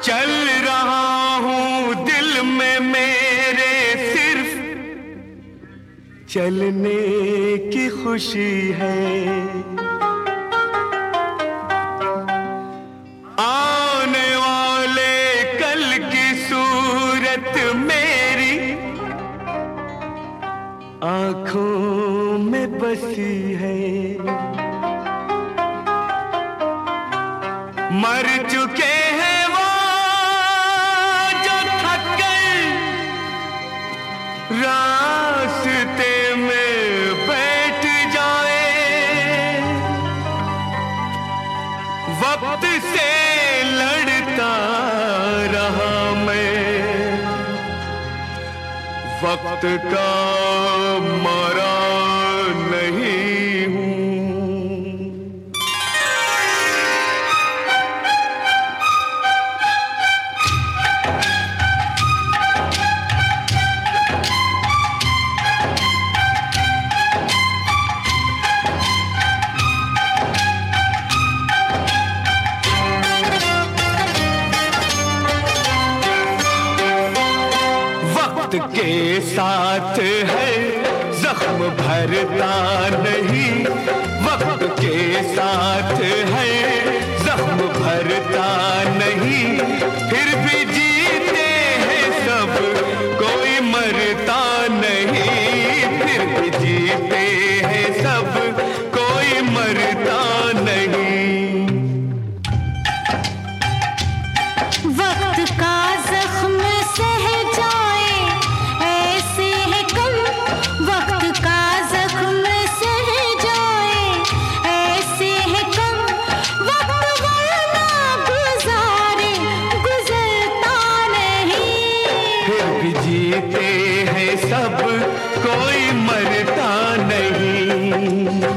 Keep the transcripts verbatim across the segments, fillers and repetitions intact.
चल रहा हूँ दिल में मेरे सिर्फ चलने की खुशी है। आने वाले कल की सूरत मेरी आंखों में बसी है। मर चुके हैं वो जो थक गए रास्ते में बैठ जाए। वक्त से लड़ता रहा मैं, वक्त का मारा नहीं हूँ। वक्त के साथ है जख्म भरता नहीं, वक्त के साथ है जख्म भरता नहीं। फिर भी जीते हैं सब कोई मरता नहीं, फिर भी जीते हैं सब कोई मरता नहीं। वक्त का जख्म सह जाए ऐसे है कम, वक्त का जख्म सह जाए ऐसे है कम। वक्त वरना गुजारे गुजरता नहीं, फिर भी जीते हैं सब कोई मरता नहीं।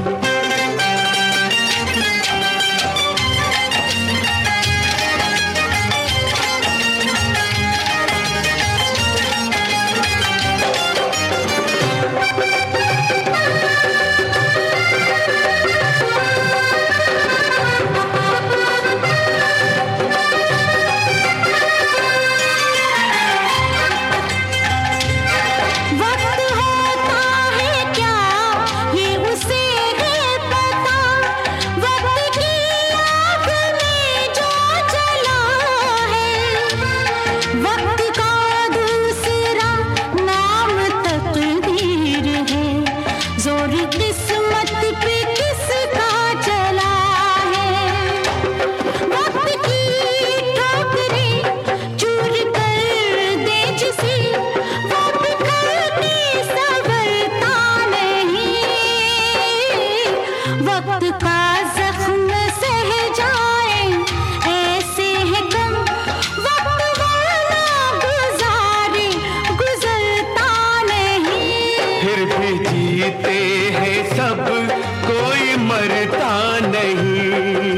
वक्त का जख्म सह जाए ऐसे है कम, वक्त वरना गुजारे गुजरता नहीं। फिर भी जीते हैं सब कोई मरता नहीं।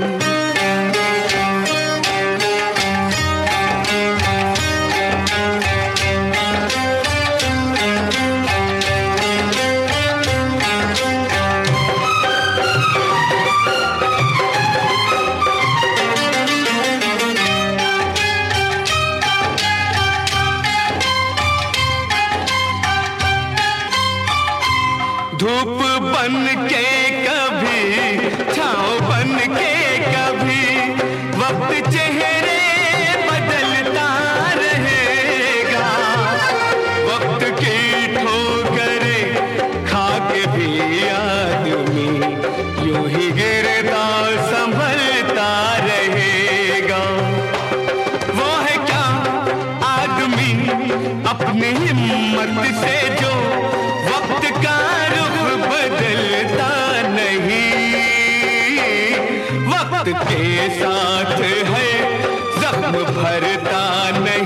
धूप बन के कभी छाँव बन के कभी वक्त चेहरे बदलता रहेगा। वक्त की ठोकरें खा के भी आदमी यूं ही गिरता संभलता रहेगा। वो है क्या आदमी अपनी हिम्मत से जो वक्त का बदलता नहीं, वक्त के साथ है जख्म भरता नहीं।